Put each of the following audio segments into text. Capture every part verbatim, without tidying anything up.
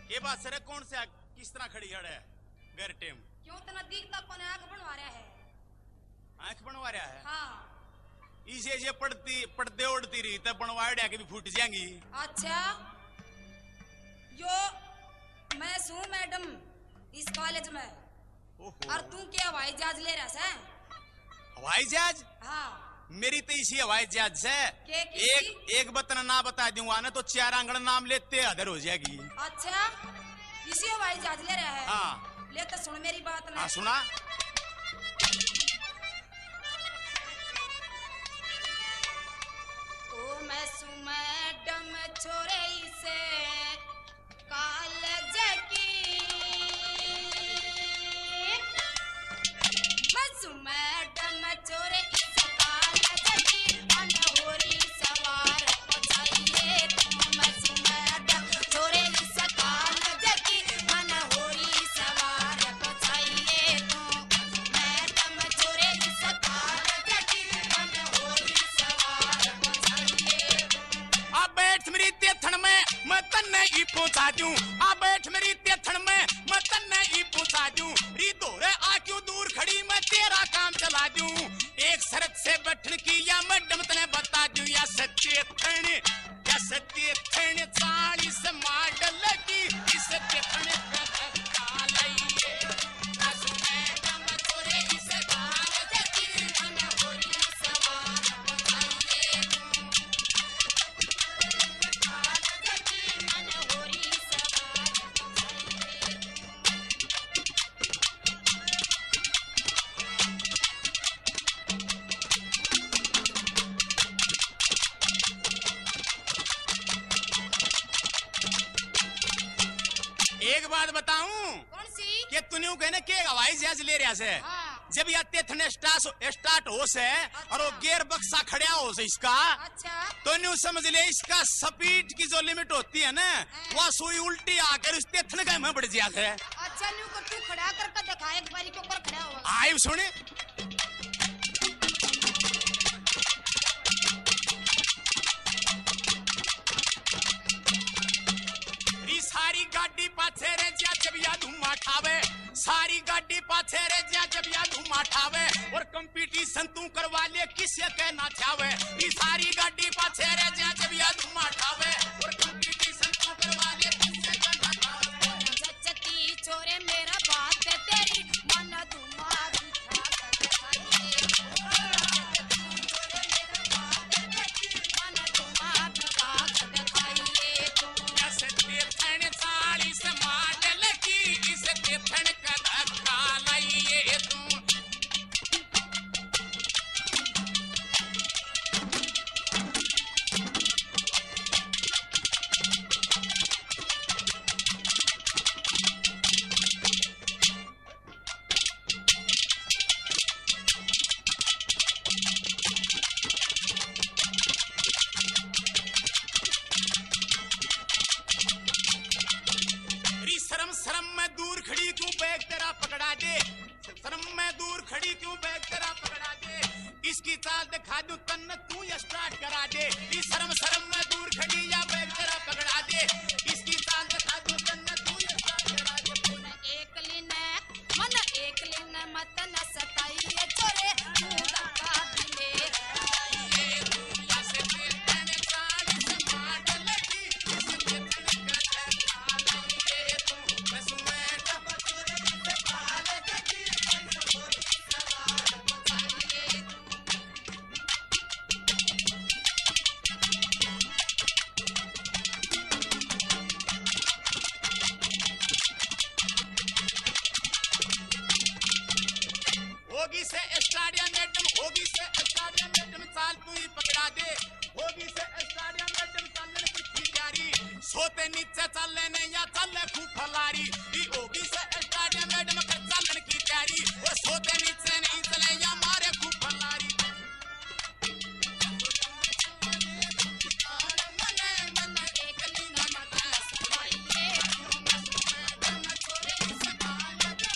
ये बात सर कौन से किस तरह खड़ी है घर टेम क्यों तना दिखता कौन आंख बनवा रहा है? आंख बनवा रहा है? हाँ। इसे ये पड़ती पड़ते उड़ती रही तब बनवाड़िया के भी फूट जाएंगी। अच्छा यो मैं सू मैडम इस कॉलेज में और तू क्या हवाई जहाज ले रहा है? हवाई जहाज? हाँ मेरी तो इसी हवाई जहाज से एक एक बतन ना बता दूंगा ना तो चार आंगन नाम लेते अधर हो जाएगी। अच्छा इसी हवाई जहाज ले रहा है? हाँ ले तो सुन मेरी बात ना। हाँ सुना। ओ मैं सू मैडम छोरे इसे कॉलेज की मैं सू मैडम छोरे इसे कॉलेज की अनहोरी सवार पहुंचाइए तुम मैं सू मैडम छोरे इसे कॉलेज की अनहोरी सवार पहुंचाइए तुम मैडम छोरे इसे कॉलेज की अनहोरी सवार पहुंचाइए। अब बैठ मेरी तेथन में मैं तन्ने ही पहुंचा दूं। अब बैठ मेरी तेथन में मैं तन्ने ही पहुंचा दूं। री दोरे आ क्यों दूर खड़ी मैं तेरा काम चला दूं। एक शर्त से बैठन की या मैडम तने बता दूं या सच्चे थन या सच्चे थन चालीस मॉडल की इस तेथन का धक्का लइए असु मैडम तोरे इस कागज की अनहोरी सवार पहुंचाइए एक बात बताऊं? कौन सी? कि तूने कहने के हवाई जहाज ले रहा से हाँ। जब यह तेथन स्टार्ट स्टार्ट हो से अच्छा। और वो गेयर बक्सा खड़ा हो से इसका अच्छा तो न्यू समझ ले इसका स्पीड की जो लिमिट होती है ना वह सुई उल्टी आकर उस तेथन का में बढ़ जाता है। अच्छा न्यू कर तू खड़ा करके दिखा एक बारी के ऊपर खड़ा हो। आई सुने सारी गाड़ी पाछे रे जा जब या धुआं ठावे सारी गाड़ी पाछे रे जा जब या धुआं ठावे और कंपटीशन तू करवा ले किसे कहना चाहे। ये सारी गाड़ी पाछे रे जा जब या धुआं ठावे और कंपटीशन तू करवा ले किसे कहना चाहे। सच्ची छोरे मेरा बात है तेरी मन धुआं दिखा कर दिखाइए छोरे मेरा बात है तेरी मन धुआं दिखा कर दिखाइए तुम सच्चे थन चालीस मॉडल की इस तेथन का धक्का लइए तू। शर्म शर्म में दूर खड़ी क्यों बैग तेरा पकड़ा दे शर्म में दूर खड़ी क्यों बैग तेरा पकड़ा दे इसकी चाल दिखा दूं तन्ने तू ये स्टार्ट करा दे। इस शर्म शर्म में दूर खड़ी या बैग तेरा पकड़ा दे इसकी चाल दिखा दूं तन्ने तू ये स्टार्ट करा दे। मन एक लिने मन एक लिने मत न सताइए छोरे तू धक्का दिले ये दुनिया से तेथन चालीस मॉडल की इस तेथन का धक्का लइए तू। बस मैडम तोरे इस कागज की अनहोरी सवार पहुंचाइए तू। होगी से स्टाडियम मैडम होगी से स्टाडियम मैडम चाल तू ही पकड़ा दे होगी से स्टाडियम मैडम चलने की तैयारी सोते नीचे चलने नहीं या चलने खूब फलारी ई होगी से स्टाडियम मैडम का चलने की तैयारी वो सोते नीचे नहीं चले या मारे खूब फलारी। मन एक लिने मत न सताइए तुम छोरे इस कागज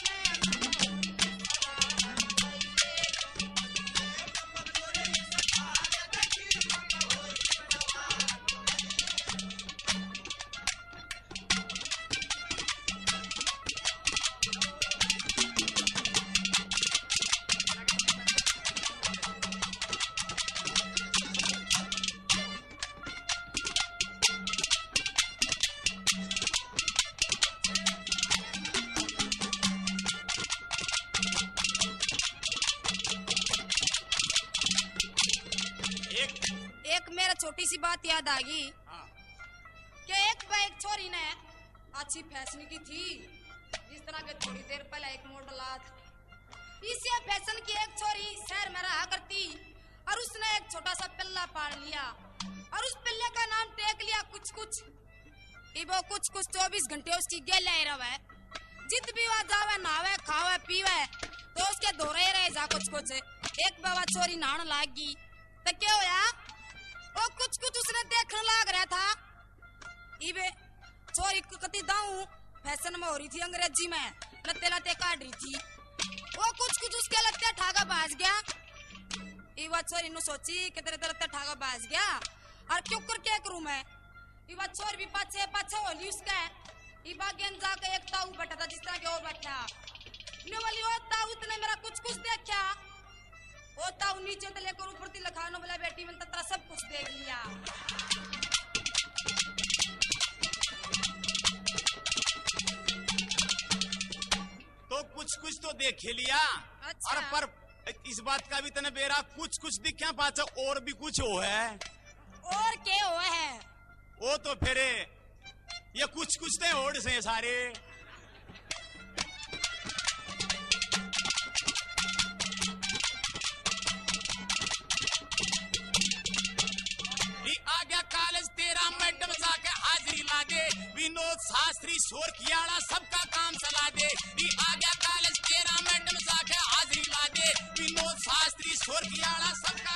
छोटी सी बात याद आ गई हाँ। कि एक बार एक छोरी ने अच्छी फैशन की थी, जिस तरह के थोड़ी देर पहले एक मॉडल आया था। इसी फैशन की एक छोरी शहर में रहा करती और उसने एक छोटा सा पिल्ला पाल लिया और उस पिल्ले का नाम टेक लिया कुछ कुछ। वो कुछ कुछ चौबीस घंटे उसकी गेले ही रहे, जित भी वह जावे नहावे खावे पीवे तो उसके दोरे ही रहे जा कुछ कुछ। एक बाबा छोरी नहाने लागी तो क्या होया, वो कुछ कुछ उसने देखने लाग रहा था। इबे छोरी कति दाऊ फैशन में हो रही थी, अंग्रेजी में लत्ते लत्ते काट रही थी। वो कुछ कुछ उसके लत्ते ठागा बाज गया। इवा छोरी नु सोची कि तेरे लत्ते ठागा बाज गया और क्यों कर क्या करूं मैं। इवा छोरी भी पाछे पाछे होली उसके। इवा गेन जाके एक ताऊ बैठा था जिस तरह के वो बैठा। ने वाली वो ताऊ ने मेरा कुछ कुछ देखा। वो ताऊ नीचे से लेकर ऊपर तक लखानो वाला बेटी में तत्रा सब कुछ देख लिया। तो कुछ कुछ तो देख लिया। अच्छा। और पर इस बात का भी तने बेरा कुछ कुछ दिखा पाचा और भी कुछ हो है। और क्या हुआ है? वो तो फिर ये कुछ कुछ ते होड़ से सारे। आ गया कॉलेज तेरा मैडम जाके हाजिरी ला दे, विनोद शास्त्री शोर कियाड़ा सबका काम चला दे। आ गया कॉलेज तेरा मैडम जाके हाजिरी ला दे, विनोद शास्त्री शोर कियाड़ा सबका